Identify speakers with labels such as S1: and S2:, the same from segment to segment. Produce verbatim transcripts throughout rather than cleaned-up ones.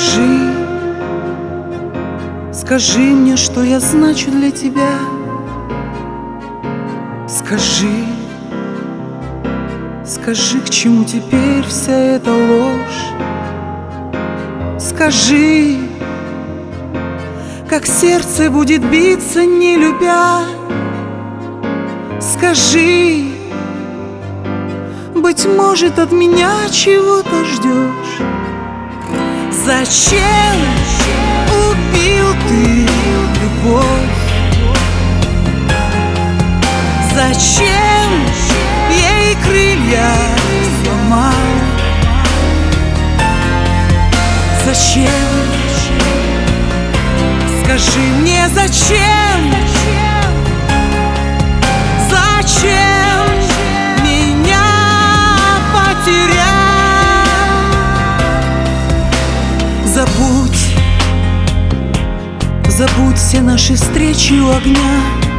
S1: Скажи, скажи мне, что я значу для тебя. Скажи, скажи, к чему теперь вся эта ложь. Скажи, как сердце будет биться, не любя. Скажи, быть может, от меня чего-то ждешь. Зачем убил ты любовь? Зачем ей крылья сломал? Зачем? Скажи мне, зачем? Зачем меня потерял? Забудь, забудь все наши встречи у огня.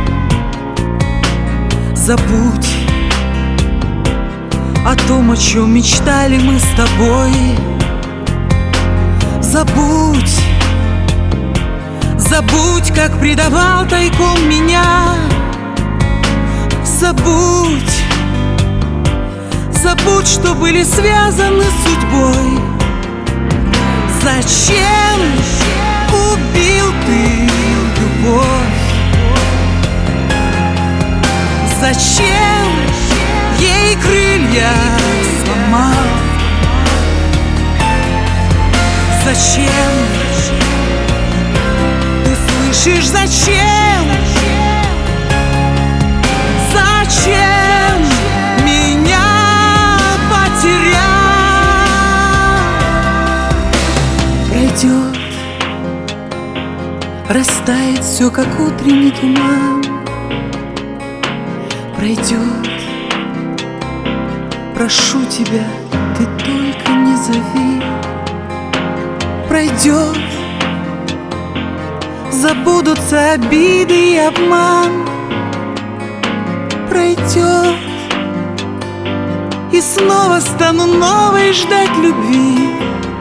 S1: Забудь о том, о чем мечтали мы с тобой. Забудь, забудь, как предавал тайком меня. Забудь, забудь, что были связаны судьбой. Зачем убил ты любовь? Зачем ей крылья сломал? Зачем? Ты слышишь, зачем? Зачем меня потерял? Пройдет, растает все, как утренний туман. Пройдет, прошу тебя, ты только не зови. Пройдет, забудутся обиды и обман. Пройдет, и снова стану новой ждать любви.